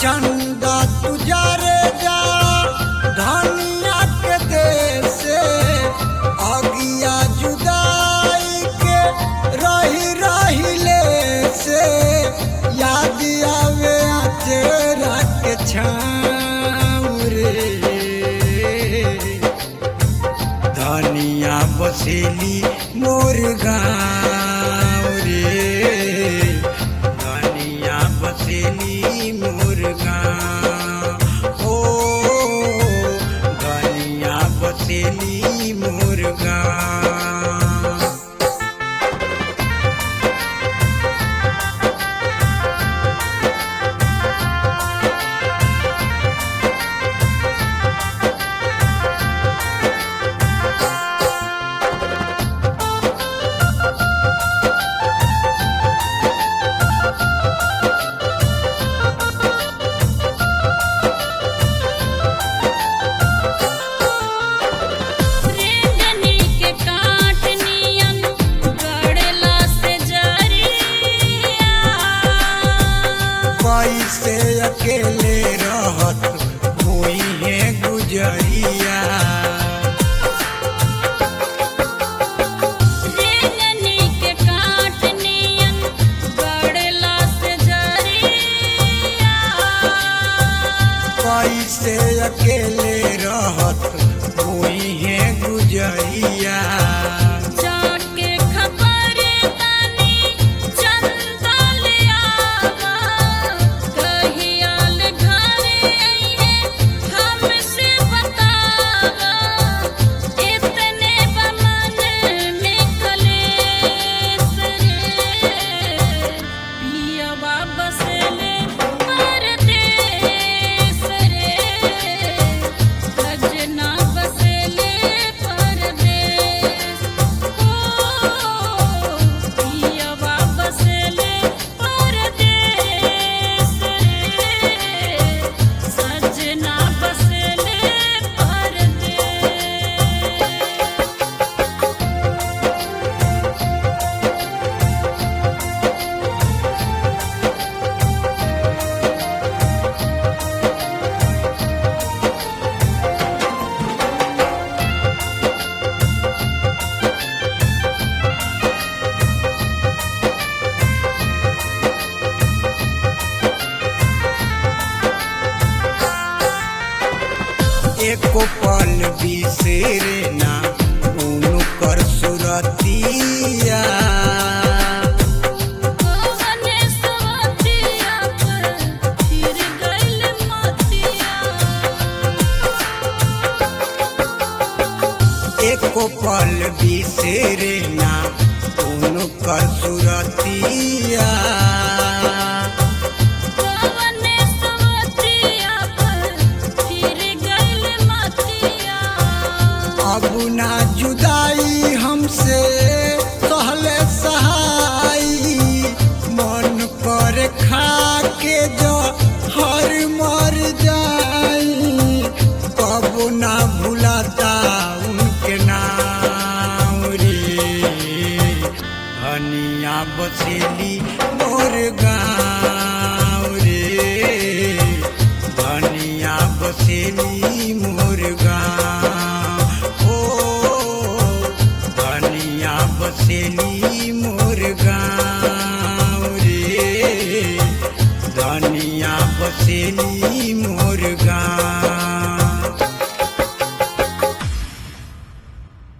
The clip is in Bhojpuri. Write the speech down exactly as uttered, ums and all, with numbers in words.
चंदा तुजारे जा धनिया के देश से अगिया जुदाई के रही रही ले से याद आवे चेहरा के छाँव रे धनिया बसेली मोर गाँव रे धनिया बसेली मोर गाँव ओ धनिया बसेली मोर गाँव। कैसे अकेले रहत हुई है गुजरिया रेंगनी के काट नियन गड़ला से जरिया कैसे अकेले रहत हुई है गुजरिया जाके खबर तानी चंदा ले आवा कहियाल घरे आइए हमसे बतावा इतने बमन में कलेस रे पियवा बसले परदेस रे सजना बसले परदेस ओ पियवा बसले परदेस रे सजना बसले परदेस। एको पल बिसेरे ना उनकर सुरतिया कवने सवतिया पर फिर गइल मतिया एको पल बिसेरे ना उनकर सुरतिया कवने सवतिया पर फिर गइल मतिया अब ना जुदाई हमसे सहले सहाई मन पर खा के जो हर मर जाई कब ना भुलाता उनके नाम रे धनिया बसेली मोर गाँव रे धनिया बसेली मोर गाँव ओ धनिया बसेली मोर गाँव रे धनिया बसेली मोर गाँव।